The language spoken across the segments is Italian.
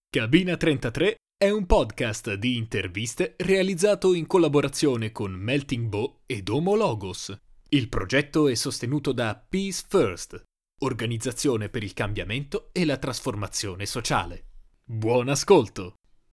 Cabina 33 è un podcast di interviste realizzato in collaborazione con Melting Bow ed Homo Logos. Il progetto è sostenuto da Peace First, organizzazione per il cambiamento e la trasformazione sociale. Buon ascolto!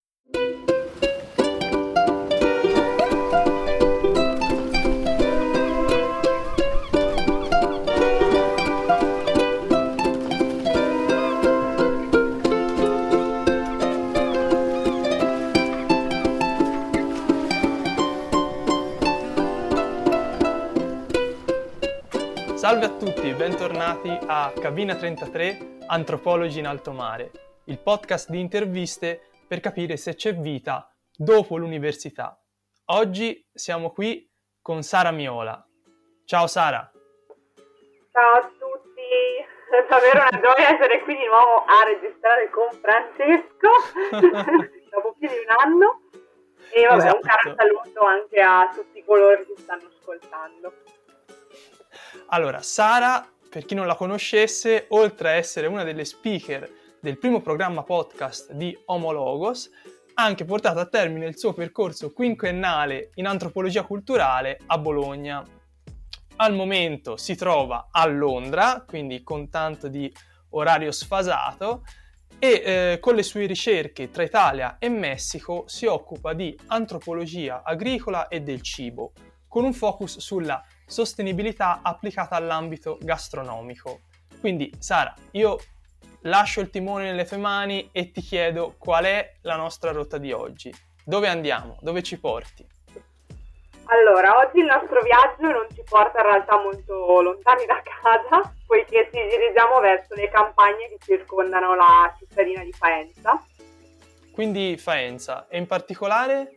Salve a tutti, bentornati a Cabina 33 Antropologi in Alto Mare, il podcast di interviste per capire se c'è vita dopo l'università. Oggi siamo qui con Sara Miola. Ciao Sara. Ciao a tutti, è davvero una gioia essere qui di nuovo a registrare con Francesco dopo più di un anno e vabbè, Esatto. Un caro saluto anche a tutti coloro che stanno ascoltando. Allora, Sara, per chi non la conoscesse, oltre a essere una delle speaker del primo programma podcast di Homo Logos, ha anche portato a termine il suo percorso quinquennale in antropologia culturale a Bologna. Al momento si trova a Londra, quindi con tanto di orario sfasato, e con le sue ricerche tra Italia e Messico si occupa di antropologia agricola e del cibo, con un focus sulla sostenibilità applicata all'ambito gastronomico. Quindi Sara, io lascio il timone nelle tue mani e ti chiedo qual è la nostra rotta di oggi. Dove andiamo? Dove ci porti? Allora, oggi il nostro viaggio non ci porta in realtà molto lontani da casa, poiché ci dirigiamo verso le campagne che circondano la cittadina di Faenza. Quindi Faenza, e in particolare?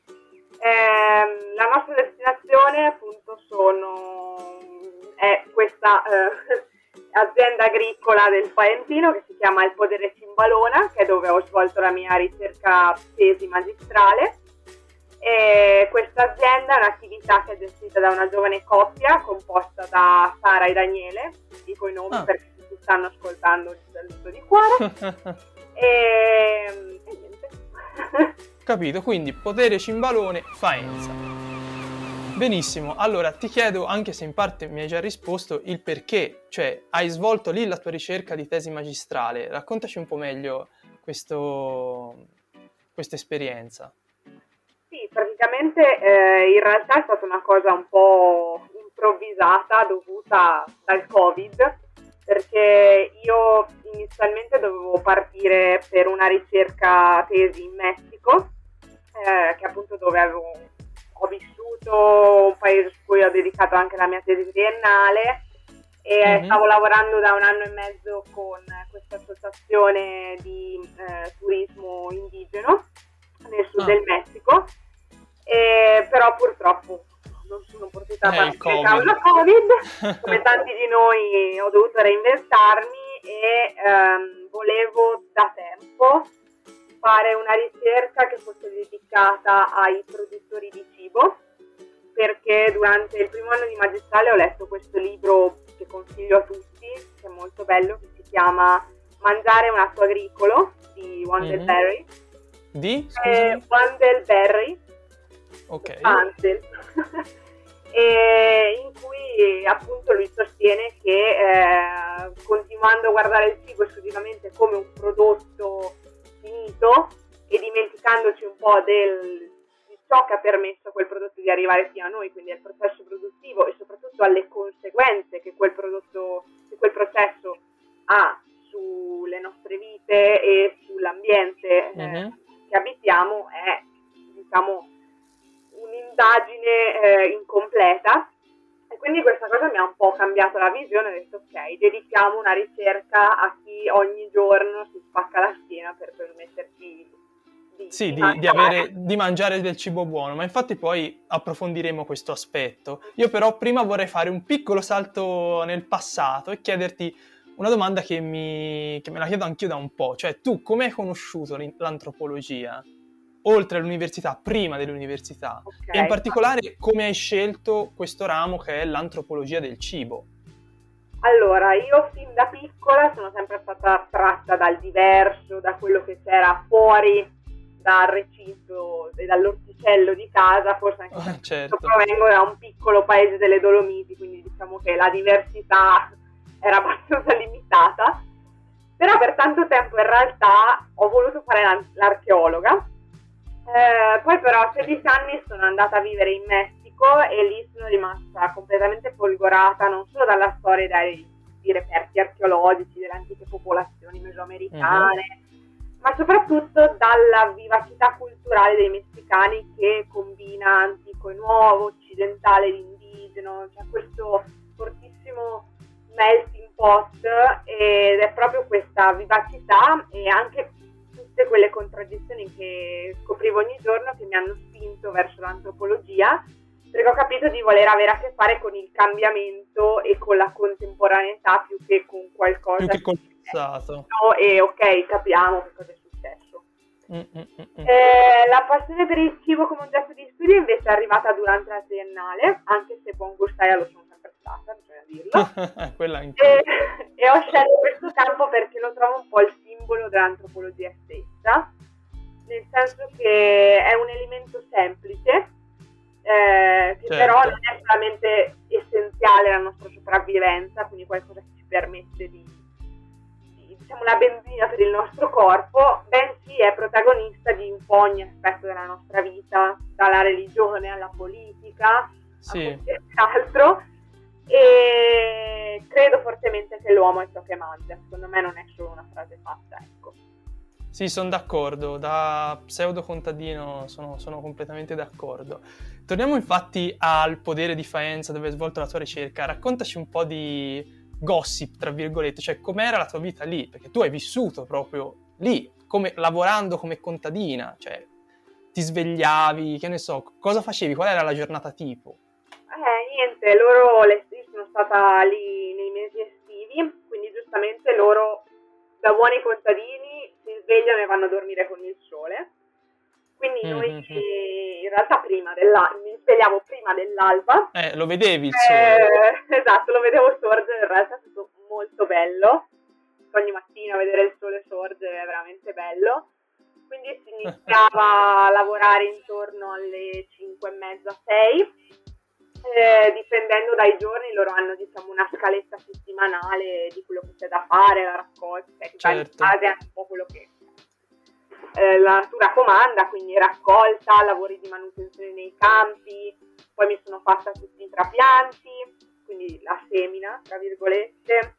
La nostra destinazione appunto è questa azienda agricola del Faentino che si chiama Il Podere Cimbalona, che è dove ho svolto la mia ricerca tesi magistrale. E questa azienda è un'attività che è gestita da una giovane coppia composta da Sara e Daniele, dico i nomi perché se ti stanno ascoltando ti saluto di cuore. e niente. Capito, quindi Podere Cimbalone, Faenza. Benissimo, allora ti chiedo, anche se in parte mi hai già risposto, il perché, cioè hai svolto lì la tua ricerca di tesi magistrale. Raccontaci un po' meglio questa esperienza. Sì, praticamente in realtà è stata una cosa un po' improvvisata dovuta dal Covid, perché io inizialmente dovevo partire per una ricerca tesi in Messico, che è appunto dove ho vissuto, un paese su cui ho dedicato anche la mia tesi triennale e stavo lavorando da un anno e mezzo con questa associazione di turismo indigeno nel sud del Messico, però purtroppo non sono potuta partire a causa Covid, come tanti di noi ho dovuto reinventarmi e volevo da tempo fare una ricerca che fosse dedicata ai produttori di cibo, perché durante il primo anno di magistrale ho letto questo libro che consiglio a tutti, che è molto bello, che si chiama Mangiare un atto agricolo di Wendell Berry. Di? Wendell Berry. Ok. Ansel. E in cui appunto lui sostiene che continuando a guardare il cibo esclusivamente come un prodotto finito e dimenticandoci un po' di ciò che ha permesso a quel prodotto di arrivare fino a noi, quindi al processo produttivo e soprattutto alle conseguenze che quel processo ha sulle nostre vite e sull'ambiente che abitiamo, è diciamo un'indagine incompleta. E quindi questa cosa mi ha un po' cambiato la visione, ho detto ok, dedichiamo una ricerca a chi ogni giorno si spacca la schiena per permetterci di mangiare del cibo buono, ma infatti poi approfondiremo questo aspetto. Io però prima vorrei fare un piccolo salto nel passato e chiederti una domanda che me la chiedo anch'io da un po', cioè tu come hai conosciuto l'antropologia? Oltre all'università, prima dell'università, e in particolare come hai scelto questo ramo che è l'antropologia del cibo? Allora, io fin da piccola sono sempre stata attratta dal diverso, da quello che c'era fuori dal recinto e dall'orticello di casa, forse anche perché certo. provengo da un piccolo paese delle Dolomiti, quindi diciamo che la diversità era abbastanza limitata, però per tanto tempo in realtà ho voluto fare l'archeologa, poi però a 16 anni sono andata a vivere in Messico e lì sono rimasta completamente folgorata non solo dalla storia di reperti archeologici delle antiche popolazioni mesoamericane, ma soprattutto dalla vivacità culturale dei messicani che combina antico e nuovo, occidentale ed indigeno, c'è questo fortissimo melting pot ed è proprio questa vivacità e anche tutte quelle contraddizioni che scoprivo ogni giorno che mi hanno spinto verso l'antropologia, perché ho capito di voler avere a che fare con il cambiamento e con la contemporaneità più che con qualcosa più che col passato. E ok, capiamo che cosa è successo. La passione per il cibo come oggetto di studio invece è arrivata durante la triennale, anche se buon gustaia lo sono sempre stata, bisogna dirlo. Quella anche. E ho scelto questo campo perché lo trovo un po' il simbolo dell'antropologia stessa, nel senso che è un elemento semplice, che però non è solamente essenziale alla nostra sopravvivenza, quindi qualcosa che ci permette di diciamo la benzina per il nostro corpo, bensì è protagonista di un po' ogni aspetto della nostra vita, dalla religione alla politica, a qualsiasi altro, e credo fortemente che l'uomo è ciò che mangia, secondo me non è solo una frase fatta, ecco. Sì, sono d'accordo, da pseudo contadino sono completamente d'accordo. Torniamo infatti al Podere di Faenza dove hai svolto la tua ricerca, raccontaci un po' di gossip, tra virgolette, cioè com'era la tua vita lì, perché tu hai vissuto proprio lì, lavorando come contadina, cioè ti svegliavi, che ne so, cosa facevi, qual era la giornata tipo? Niente, io sono stata lì nei mesi estivi, quindi giustamente loro da buoni contadini si svegliano e vanno a dormire con il sole, quindi noi in realtà mi svegliavo prima dell'alba. Lo vedevi il sole? Esatto, lo vedevo sorgere, in realtà è stato molto bello, ogni mattina vedere il sole sorgere è veramente bello, quindi si iniziava a lavorare intorno alle 5:30, 6, dipendendo dai giorni. Loro hanno diciamo una scaletta settimanale di quello che c'è da fare, la raccolta, che va in base a un po' quello che la natura comanda, quindi raccolta, lavori di manutenzione nei campi, poi mi sono fatta tutti i trapianti, quindi la semina, tra virgolette,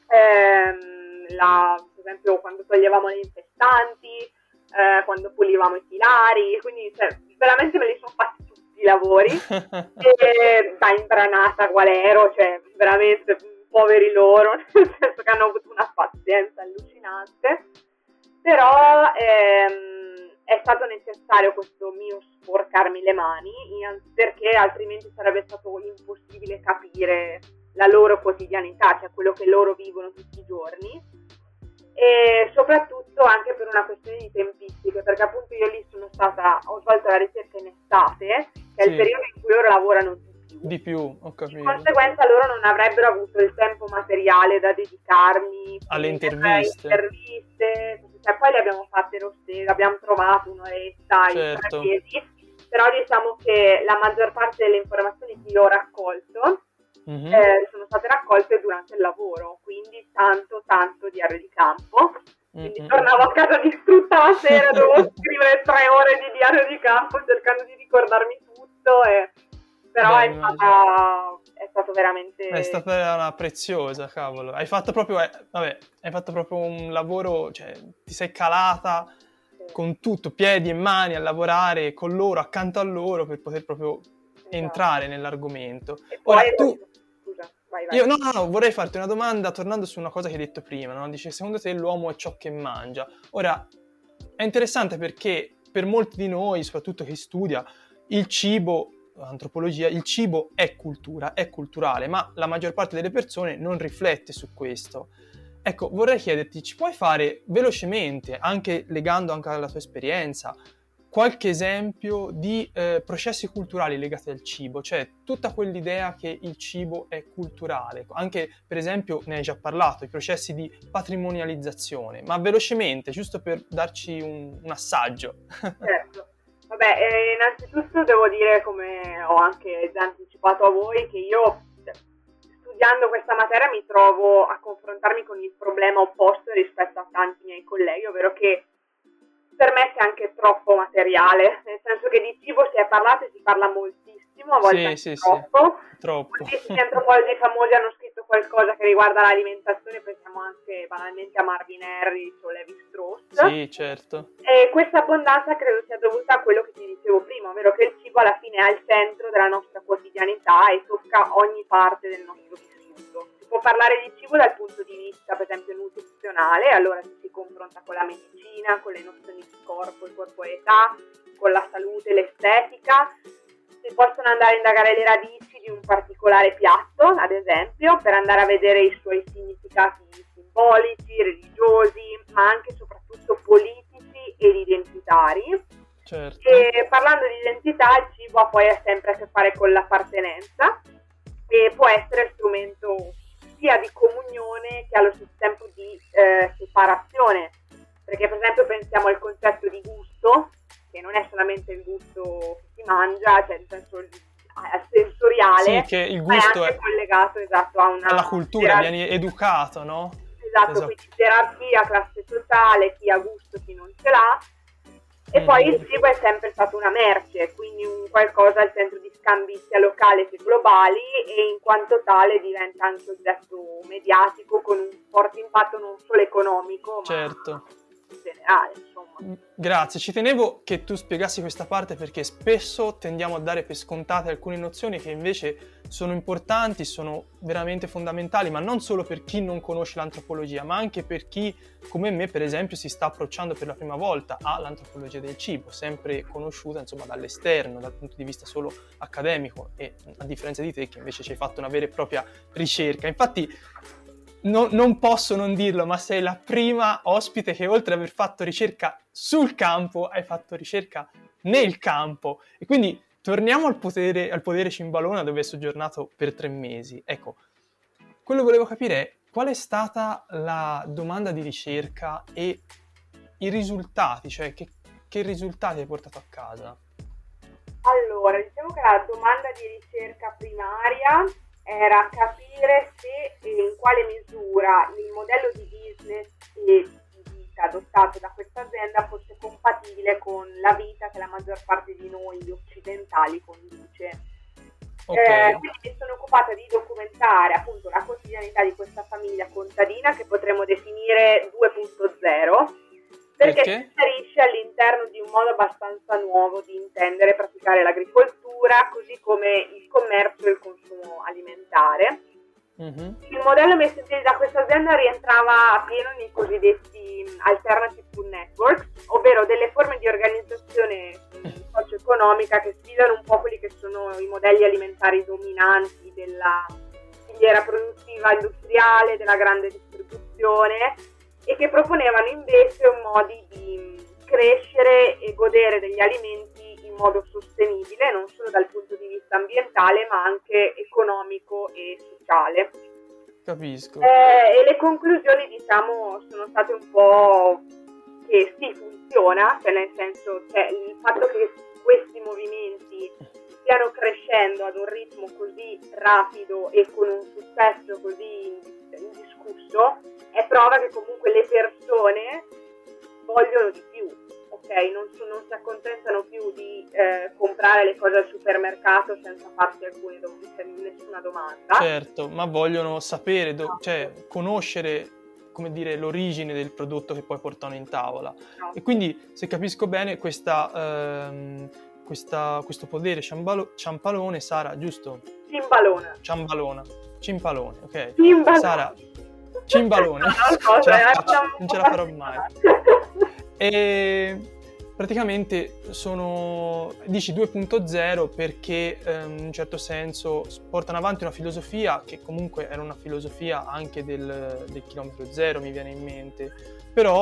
per esempio quando toglievamo le infestanti, quando pulivamo i filari, quindi veramente me li sono fatti tutti i lavori e da imbranata qual ero, cioè veramente poveri loro, nel senso che hanno avuto una pazienza allucinante, però è stato necessario questo mio sporcarmi le mani, perché altrimenti sarebbe stato impossibile capire la loro quotidianità, cioè quello che loro vivono tutti i giorni, e soprattutto anche per una questione di tempistiche, perché appunto io lì ho svolto la ricerca in estate, che è il periodo in cui loro lavorano di più, ho capito. Di conseguenza loro non avrebbero avuto il tempo materiale da dedicarmi alle interviste, cioè, poi le abbiamo fatte abbiamo trovato un'oretta in 3 mesi, però diciamo che la maggior parte delle informazioni che io ho raccolto sono state raccolte durante il lavoro, quindi tanto diario di campo, quindi tornavo a casa distrutta la sera, dovevo scrivere 3 ore di diario di campo cercando di ricordarmi tutto, però è stato veramente... È stata una preziosa, cavolo. Hai fatto proprio un lavoro, cioè ti sei calata con tutto, piedi e mani a lavorare con loro, accanto a loro, per poter proprio entrare nell'argomento. E poi vai. Io no, vorrei farti una domanda tornando su una cosa che hai detto prima, no? Dice, secondo te l'uomo è ciò che mangia? Ora, è interessante perché per molti di noi, soprattutto chi studia il cibo, antropologia, il cibo è cultura, è culturale, ma la maggior parte delle persone non riflette su questo. Ecco, vorrei chiederti, ci puoi fare velocemente, anche legando anche alla tua esperienza, qualche esempio di processi culturali legati al cibo, cioè tutta quell'idea che il cibo è culturale, anche per esempio ne hai già parlato, i processi di patrimonializzazione, ma velocemente, giusto per darci un assaggio. Certo. Vabbè, innanzitutto devo dire, come ho anche già anticipato a voi, che io studiando questa materia mi trovo a confrontarmi con il problema opposto rispetto a tanti miei colleghi, ovvero che per me c'è anche troppo materiale, nel senso che di cibo si è parlato e si parla moltissimo, a volte troppo. Gli antropologi famosi hanno scritto qualcosa che riguarda l'alimentazione, pensiamo anche banalmente a Marvin Harris o Levi Strauss. Sì, certo. E questa abbondanza credo sia dovuta a quello che ti dicevo prima, ovvero che il cibo alla fine è al centro della nostra quotidianità e tocca ogni parte del nostro vissuto. Si può parlare di cibo dal punto di vista, per esempio, nutrizionale, allora si confronta con la medicina, con le nozioni di corpo e corporeità, con la salute e l'estetica. Si possono andare a indagare le radici di un particolare piatto, ad esempio, per andare a vedere i suoi significati simbolici, religiosi, ma anche e soprattutto politici ed identitari. Certo. E parlando di identità, il cibo poi ha sempre a che fare con l'appartenenza e può essere strumento sia di comunione che allo stesso tempo di separazione, perché per esempio pensiamo al concetto di gusto, che non è solamente il gusto che si mangia, cioè nel senso sensoriale, sì, che il gusto ma è anche collegato, esatto, a una alla cultura, vieni educato, no? Esatto, quindi gerarchia, classe sociale, chi ha gusto, chi non ce l'ha. E poi il cibo è sempre stato una merce, quindi un qualcosa al centro di scambi sia locali che globali, e in quanto tale diventa anche oggetto mediatico con un forte impatto non solo economico, certo, ma in generale, insomma. Grazie, ci tenevo che tu spiegassi questa parte perché spesso tendiamo a dare per scontate alcune nozioni che invece sono importanti, sono veramente fondamentali, ma non solo per chi non conosce l'antropologia, ma anche per chi, come me per esempio, si sta approcciando per la prima volta all'antropologia del cibo, sempre conosciuta insomma dall'esterno, dal punto di vista solo accademico, e a differenza di te che invece ci hai fatto una vera e propria ricerca. Infatti non posso non dirlo, ma sei la prima ospite che oltre ad aver fatto ricerca sul campo, hai fatto ricerca nel campo. E quindi torniamo al podere Cimbalona, dove hai soggiornato per 3 mesi. Ecco, quello che volevo capire è qual è stata la domanda di ricerca e i risultati, cioè che risultati hai portato a casa? Allora, diciamo che la domanda di ricerca primaria era capire se e in quale misura il modello di business e di vita adottato da questa azienda fosse compatibile con la vita che la maggior parte di noi occidentali conduce. Okay. Quindi mi sono occupata di documentare appunto la quotidianità di questa famiglia contadina che potremmo definire 2.0, perché si inserisce all'interno di un modo abbastanza nuovo di intendere e praticare l'agricoltura, così come il commercio e il consumo alimentare. Il modello messo in piedi da questa azienda rientrava appieno nei cosiddetti alternative food networks, ovvero delle forme di organizzazione socio-economica che sfidano un po' quelli che sono i modelli alimentari dominanti della filiera produttiva industriale, della grande distribuzione, e che proponevano invece modi di crescere e godere degli alimenti in modo sostenibile, non solo dal punto di vista ambientale, ma anche economico e sociale. Capisco. E le conclusioni, diciamo, sono state un po' che sì, funziona, cioè nel senso, il fatto che questi movimenti stiano crescendo ad un ritmo così rapido e con un successo così indiscusso è prova che comunque le persone vogliono di più, ok? Non si accontentano più di comprare le cose al supermercato senza farsi nessuna domanda. Certo, ma vogliono sapere, cioè conoscere, come dire, l'origine del prodotto che poi portano in tavola. No. E quindi, se capisco bene, questo podere ciampalone, Sara, giusto? Cimpalone, ok. Sara, Cimbalone, non ce la farò mai. E praticamente dici 2.0 perché in un certo senso portano avanti una filosofia che comunque era una filosofia anche del chilometro zero, mi viene in mente, però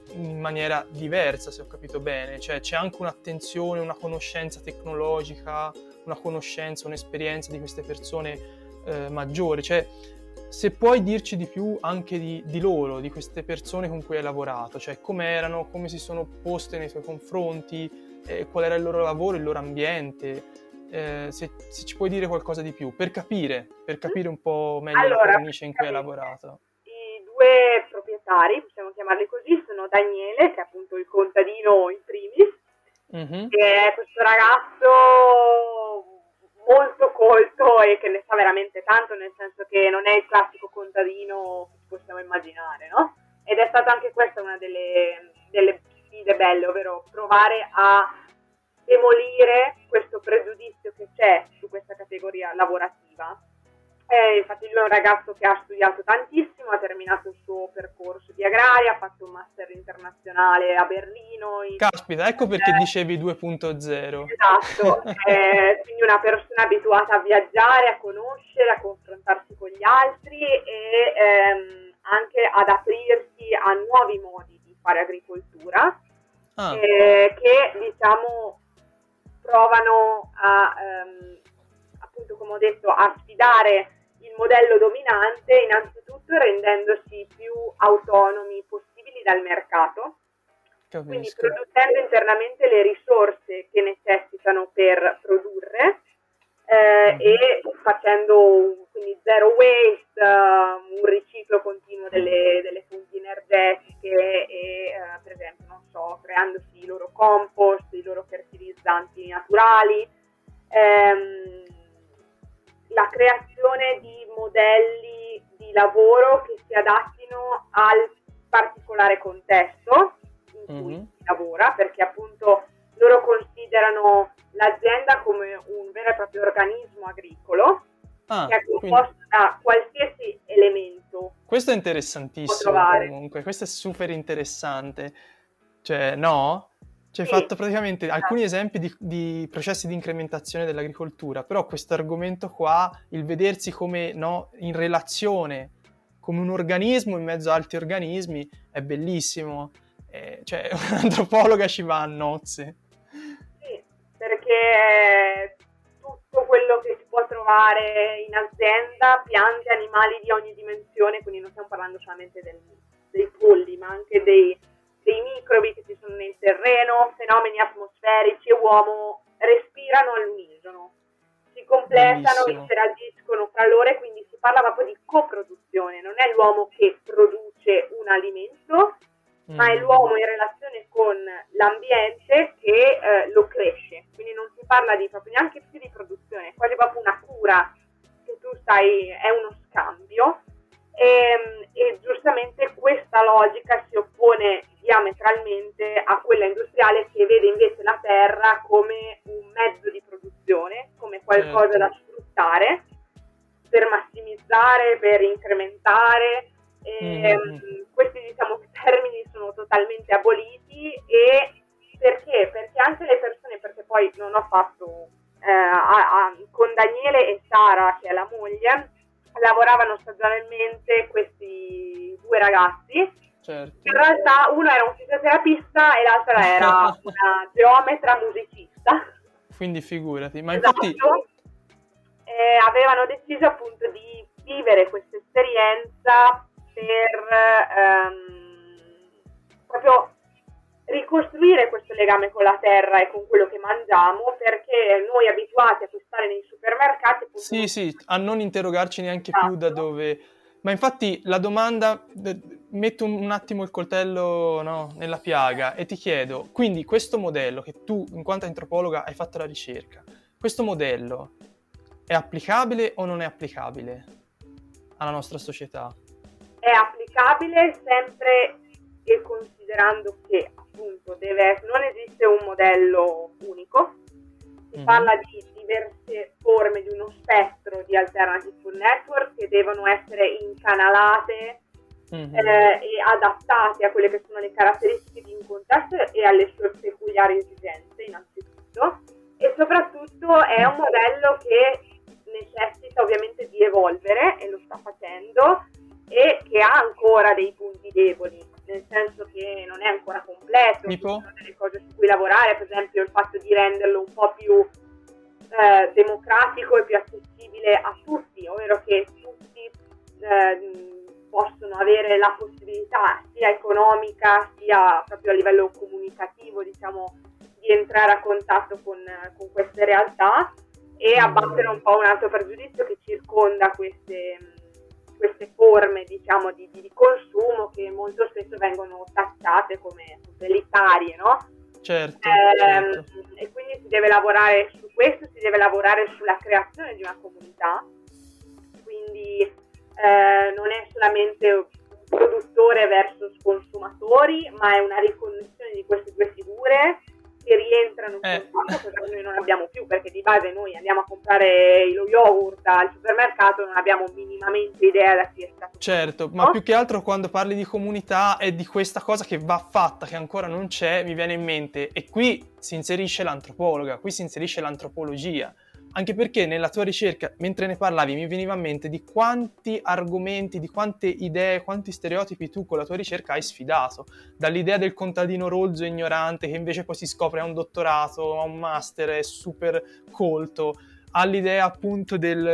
in maniera diversa, se ho capito bene, cioè c'è anche un'attenzione, una conoscenza tecnologica, una conoscenza, un'esperienza di queste persone maggiori, cioè se puoi dirci di più anche di loro, di queste persone con cui hai lavorato, cioè com'erano, come si sono poste nei tuoi confronti, qual era il loro lavoro, il loro ambiente, se ci puoi dire qualcosa di più, per capire un po' meglio la cornice in cui hai lavorato. I due proprietari, possiamo chiamarli così, sono Daniele, che è appunto il contadino in primis, che è questo ragazzo molto colto e che ne sa veramente tanto, nel senso che non è il classico contadino che possiamo immaginare, no? Ed è stata anche questa una delle sfide belle, ovvero provare a demolire questo pregiudizio che c'è su questa categoria lavorativa. Infatti lui è un ragazzo che ha studiato tantissimo, ha terminato il suo percorso di agraria, ha fatto un master internazionale a Berlino. Caspita, ecco perché dicevi 2.0. Esatto, quindi una persona abituata a viaggiare, a conoscere, a confrontarsi con gli altri e anche ad aprirsi a nuovi modi di fare agricoltura, che diciamo provano a, appunto come ho detto, a sfidare il modello dominante, innanzitutto rendendosi più autonomi possibili dal mercato. Capisco. Quindi producendo internamente le risorse che necessitano per produrre e facendo quindi zero waste, un riciclo continuo delle fonti energetiche e per esempio, non so, creandosi i loro compost, i loro fertilizzanti naturali, la creazione di modelli di lavoro che si adattino al particolare contesto in cui si lavora, perché appunto loro considerano l'azienda come un vero e proprio organismo agricolo che è composto da qualsiasi elemento. Questo è interessantissimo comunque, questo è super interessante, cioè no? Ci hai fatto praticamente alcuni esempi di processi di incrementazione dell'agricoltura, però questo argomento qua, il vedersi come in relazione, come un organismo in mezzo ad altri organismi, è bellissimo. Cioè un'antropologa ci va a nozze. Sì, perché tutto quello che si può trovare in azienda, piante, animali di ogni dimensione, quindi non stiamo parlando solamente dei polli, ma anche dei microbi che ci sono nel terreno, fenomeni atmosferici e uomo respirano all'unisono, si completano, interagiscono fra loro e quindi si parla proprio di coproduzione, non è l'uomo che produce un alimento, ma è l'uomo in relazione con l'ambiente che lo cresce, quindi non si parla proprio neanche più di produzione, è quasi proprio una cura che tu è uno scambio. E giustamente questa logica si oppone diametralmente a quella industriale che vede invece la terra come un mezzo di produzione, come qualcosa da sfruttare per massimizzare, per incrementare. Questi diciamo termini sono totalmente aboliti. E perché? Perché anche le persone, perché poi non ho fatto con Daniele e Sara, che è la moglie, lavoravano stagionalmente questi due ragazzi. Certo. In realtà uno era un fisioterapista e l'altra era una geometra musicista. Quindi figurati, ma esatto. infatti avevano deciso appunto di vivere questa esperienza per proprio ricostruire questo legame con la terra e con quello che mangiamo, perché noi abituati a acquistare nei supermercati sì, a non interrogarci neanche più da dove. Ma infatti la domanda, metto un attimo il coltello nella piaga e ti chiedo, quindi questo modello che tu in quanto antropologa hai fatto la ricerca, questo modello è applicabile o non è applicabile alla nostra società? È applicabile sempre e considerando che appunto non esiste un modello unico, si parla di diverse forme, di uno spettro di alternative food network che devono essere incanalate e adattate a quelle che sono le caratteristiche di un contesto e alle sue peculiari esigenze innanzitutto, e soprattutto è un modello che necessita ovviamente di evolvere e lo sta facendo, e che ha ancora dei punti deboli, nel senso che non è ancora completo, ci sono delle cose su cui lavorare, per esempio il fatto di renderlo un po' più democratico e più accessibile a tutti, ovvero che tutti possono avere la possibilità sia economica sia proprio a livello comunicativo, diciamo, di entrare a contatto con queste realtà e abbattere un po' un altro pregiudizio che circonda queste forme, diciamo, di consumo che molto spesso vengono tacciate come elitarie, no? Certo. E quindi si deve lavorare su questo, si deve lavorare sulla creazione di una comunità, quindi non è solamente un produttore versus consumatori, ma è una riconnessione di queste due figure che rientrano in contatto, cosa che noi non abbiamo più, perché di base noi andiamo a comprare lo yogurt al supermercato, non abbiamo minimamente idea da chi è stato. Certo, ma più che altro quando parli di comunità è di questa cosa che va fatta, che ancora non c'è, mi viene in mente, e qui si inserisce l'antropologa, qui si inserisce l'antropologia, anche perché nella tua ricerca, mentre ne parlavi, mi veniva in mente di quanti argomenti, di quante idee, quanti stereotipi tu con la tua ricerca hai sfidato, dall'idea del contadino rozzo e ignorante che invece poi si scopre ha un dottorato, ha un master, è super colto, all'idea appunto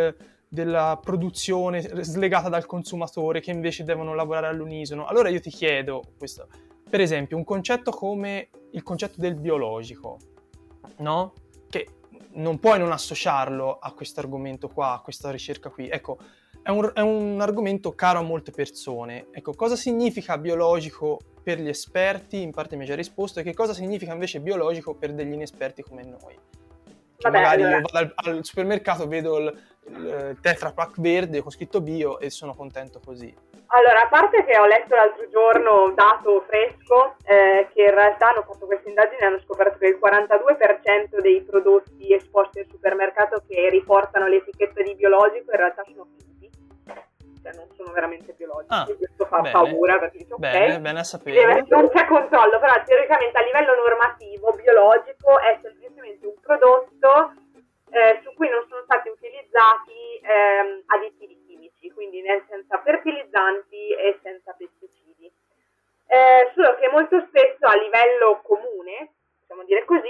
della produzione slegata dal consumatore che invece devono lavorare all'unisono. Allora io ti chiedo questo, per esempio un concetto come il concetto del biologico, no? Che non puoi non associarlo a questo argomento qua, a questa ricerca qui. Ecco, è un argomento caro a molte persone. Ecco, cosa significa biologico per gli esperti? In parte mi hai già risposto. E che cosa significa invece biologico per degli inesperti come noi? Che magari io vado al supermercato, vedo il Tetra Pak verde con scritto bio e sono contento così. Allora, a parte che ho letto l'altro giorno un dato fresco, che in realtà hanno fatto questa indagine e hanno scoperto che il 42% dei prodotti esposti al supermercato che riportano l'etichetta di biologico in realtà sono finti, cioè non sono veramente biologici. Questo fa paura, perché dice, ok, bene a sapere. Non c'è controllo, però teoricamente a livello normativo biologico è semplicemente un prodotto su cui non sono stati utilizzati additivi chimici, quindi senza fertilizzanti e senza pesticidi. Solo che molto spesso a livello comune, possiamo dire così,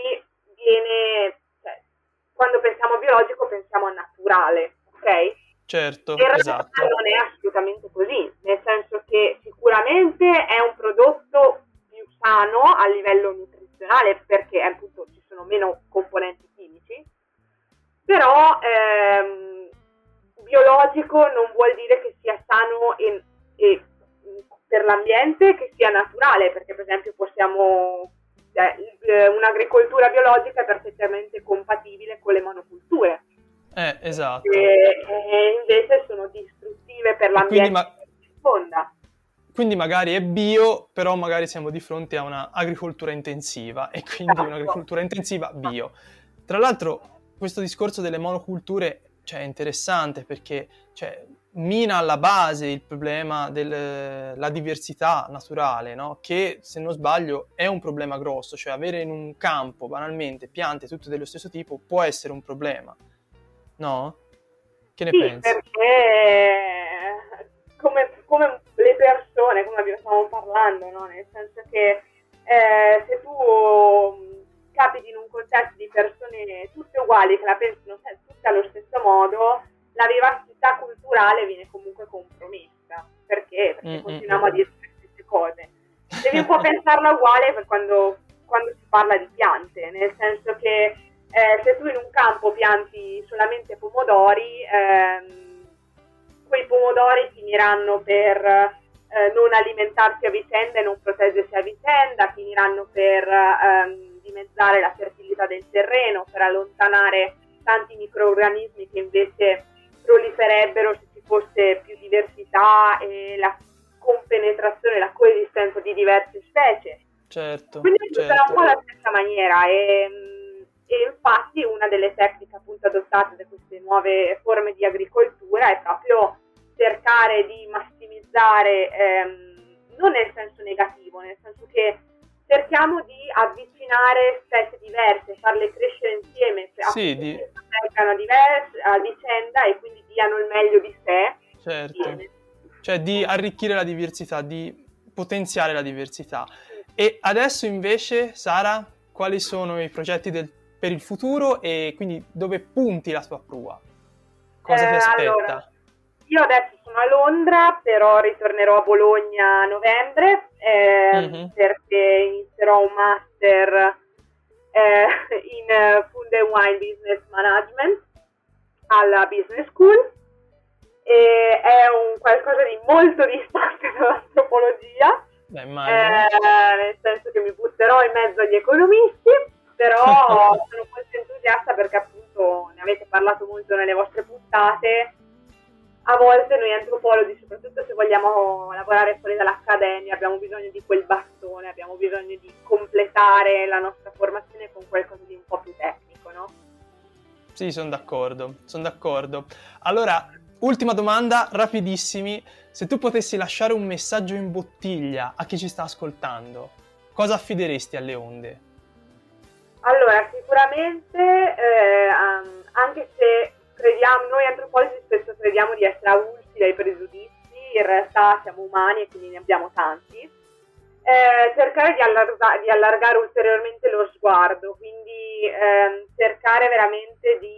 quando pensiamo biologico pensiamo a naturale, ok? Certo, in realtà esatto. non è assolutamente così, nel senso che sicuramente è un prodotto più sano a livello nutrizionale perché appunto ci sono meno componenti chimici, però biologico non vuol dire che sia sano e per l'ambiente, che sia naturale, perché per esempio un'agricoltura biologica è perfettamente compatibile con le monoculture. Esatto. E invece sono distruttive per l'ambiente che circonda. Quindi magari è bio, però magari siamo di fronte a una agricoltura intensiva e quindi un'agricoltura intensiva bio. Tra l'altro questo discorso delle monoculture è interessante perché mina alla base il problema della diversità naturale, no? Che se non sbaglio è un problema grosso, cioè avere in un campo banalmente piante tutte dello stesso tipo può essere un problema, no? Che ne pensi? Perché come le persone, come stavamo parlando, no? Nel senso che se tu capiti in un contesto di persone tutte uguali che la pensano tutte allo stesso modo, la vivacità culturale viene comunque compromessa. Perché continuiamo a dire le stesse cose. Devi un po' pensarla uguale per quando si parla di piante, nel senso che se tu in un campo pianti solamente pomodori, quei pomodori finiranno per non alimentarsi a vicenda e non proteggersi a vicenda, finiranno per dimezzare la fertilità del terreno, per allontanare tanti microrganismi che invece proliferebbero se ci fosse più diversità e la compenetrazione, la coesistenza di diverse specie. Certo. Quindi sarà un po' la stessa maniera e infatti una delle tecniche appunto adottate da queste nuove forme di agricoltura è proprio cercare di massimizzare, non nel senso negativo, nel senso che cerchiamo di avvicinare specie diverse, farle crescere insieme, affinché proteggano a vicenda e quindi diano il meglio di sé. Certo, cioè di arricchire la diversità, di potenziare la diversità. E adesso invece, Sara, quali sono i progetti per il futuro e quindi dove punti la tua prua? Cosa ti aspetta? Allora, io adesso sono a Londra, però ritornerò a Bologna a novembre perché inizierò un master in Food and Wine Business Management alla Business School, e è un qualcosa di molto distante dall'antropologia. Nel senso che mi butterò in mezzo agli economisti, però sono molto entusiasta perché appunto ne avete parlato molto nelle vostre puntate. A volte noi antropologi, soprattutto se vogliamo lavorare fuori dall'accademia, abbiamo bisogno di quel bastone, abbiamo bisogno di completare la nostra formazione con qualcosa di un po' più tecnico, no? Sì, sono d'accordo. Allora, ultima domanda, rapidissimi. Se tu potessi lasciare un messaggio in bottiglia a chi ci sta ascoltando, cosa affideresti alle onde? Allora, sicuramente, anche se noi antropologi spesso crediamo di essere avulsi dai pregiudizi, in realtà siamo umani e quindi ne abbiamo tanti, cercare di allargare ulteriormente lo sguardo, quindi cercare veramente di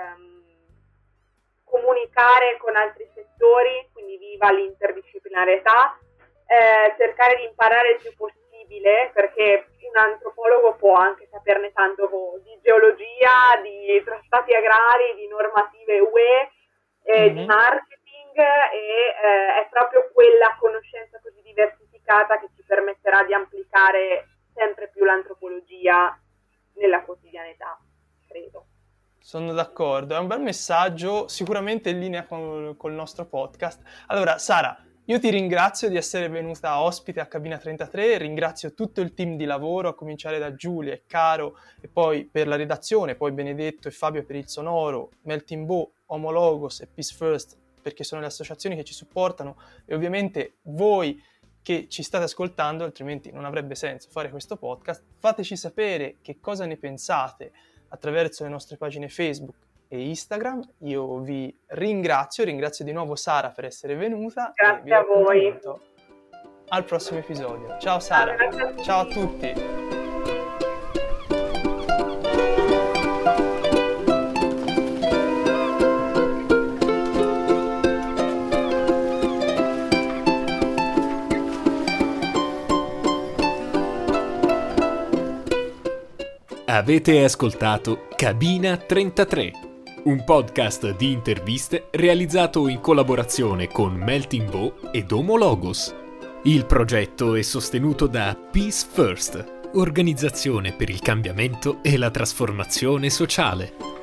comunicare con altri settori, quindi viva l'interdisciplinarietà, cercare di imparare il più possibile, perché un antropologo può anche saperne tanto di geologia, di trattati agrari, di normative UE, di marketing, e è proprio quella conoscenza così diversificata che ci permetterà di applicare sempre più l'antropologia nella quotidianità, credo. Sono d'accordo, è un bel messaggio, sicuramente in linea col nostro podcast. Allora, Sara, io ti ringrazio di essere venuta ospite a Cabina 33, ringrazio tutto il team di lavoro, a cominciare da Giulia e Caro, e poi per la redazione, poi Benedetto e Fabio per il sonoro, Melting Bow, Homologos e Peace First, perché sono le associazioni che ci supportano, e ovviamente voi che ci state ascoltando, altrimenti non avrebbe senso fare questo podcast. Fateci sapere che cosa ne pensate attraverso le nostre pagine Facebook e Instagram. Io vi ringrazio di nuovo Sara per essere venuta. Grazie e vi do a voi. appuntamento al prossimo episodio. Ciao Sara, ciao a tutti. Avete ascoltato Cabina 33, un podcast di interviste realizzato in collaborazione con Melting Bow ed Homologos. Il progetto è sostenuto da Peace First, organizzazione per il cambiamento e la trasformazione sociale.